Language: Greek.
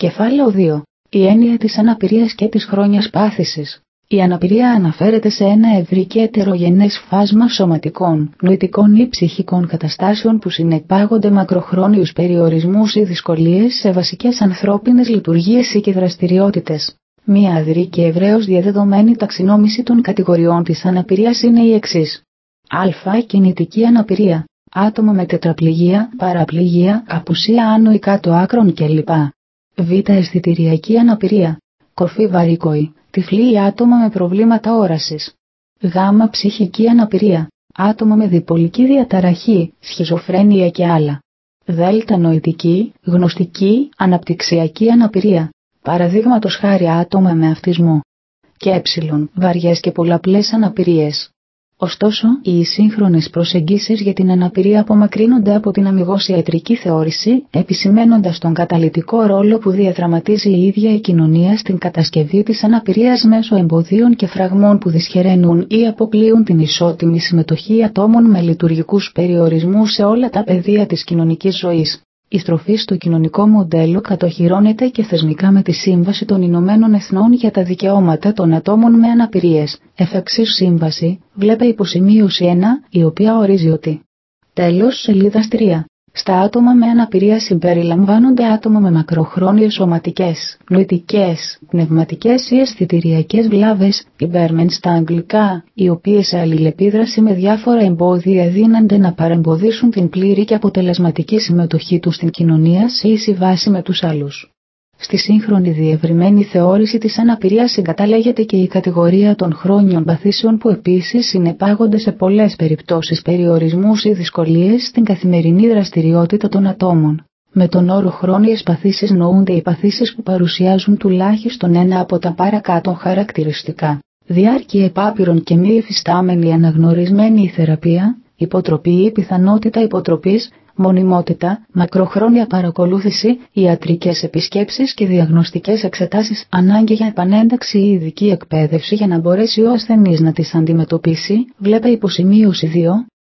Κεφάλαιο 2. Η έννοια της αναπηρίας και της χρόνιας πάθησης. Η αναπηρία αναφέρεται σε ένα ευρύ και ετερογενές φάσμα σωματικών, νοητικών ή ψυχικών καταστάσεων που συνεπάγονται μακροχρόνιους περιορισμούς ή δυσκολίες σε βασικές ανθρώπινες λειτουργίες ή και δραστηριότητες. Μία αδρή και ευρέως διαδεδομένη ταξινόμηση των κατηγοριών της αναπηρίας είναι η εξής. Α. Κινητική αναπηρία. Άτομο με τετραπληγία, παραπληγία, απουσία άνω ή κάτω άκρων κλπ. Β. Αισθητηριακή αναπηρία. Κορφή βαρύκοη, τυφλή ή άτομα με προβλήματα όρασης. Γ. Ψυχική αναπηρία. Άτομο με διπολική διαταραχή, σχιζοφρένεια και άλλα. Δ. Νοητική, γνωστική, αναπτυξιακή αναπηρία. Παραδείγματος χάρη άτομα με αυτισμό. Και ε. Βαριές και πολλαπλές αναπηρίες. Ωστόσο, οι σύγχρονες προσεγγίσεις για την αναπηρία απομακρύνονται από την αμιγώς ιατρική θεώρηση, επισημαίνοντας τον καταλυτικό ρόλο που διαδραματίζει η ίδια η κοινωνία στην κατασκευή της αναπηρίας μέσω εμποδίων και φραγμών που δυσχεραίνουν ή αποκλείουν την ισότιμη συμμετοχή ατόμων με λειτουργικούς περιορισμούς σε όλα τα πεδία της κοινωνικής ζωής. Η στροφή στο κοινωνικό μοντέλο κατοχυρώνεται και θεσμικά με τη Σύμβαση των Ηνωμένων Εθνών για τα Δικαιώματα των Ατόμων με Αναπηρίες, εφ' Σύμβαση, βλέπε υποσημείωση 1, η οποία ορίζει ότι τέλος σελίδας 3. Στα άτομα με αναπηρία συμπεριλαμβάνονται άτομα με μακροχρόνιες σωματικές, νοητικές, πνευματικές ή αισθητηριακές βλάβες, impairments στα αγγλικά, οι οποίες σε αλληλεπίδραση με διάφορα εμπόδια δύνανται να παρεμποδίσουν την πλήρη και αποτελεσματική συμμετοχή τους στην κοινωνία σε ίση βάση με τους άλλους. Στη σύγχρονη διευρυμένη θεώρηση της αναπηρίας συγκαταλέγεται και η κατηγορία των χρόνιων παθήσεων που επίσης συνεπάγονται σε πολλές περιπτώσεις περιορισμούς ή δυσκολίες στην καθημερινή δραστηριότητα των ατόμων. Με τον όρο χρόνιες παθήσεις νοούνται οι παθήσεις που παρουσιάζουν τουλάχιστον ένα από τα παρακάτω χαρακτηριστικά. Διάρκεια επάπειρων και μη εφιστάμενη αναγνωρισμένη η θεραπεία, υποτροπή ή πιθανότητα υποτροπής, μονιμότητα, μακροχρόνια παρακολούθηση, ιατρικές επισκέψεις και διαγνωστικές εξετάσεις, ανάγκη για επανένταξη ή ειδική εκπαίδευση για να μπορέσει ο ασθενής να τις αντιμετωπίσει, βλέπε υποσημείωση 2,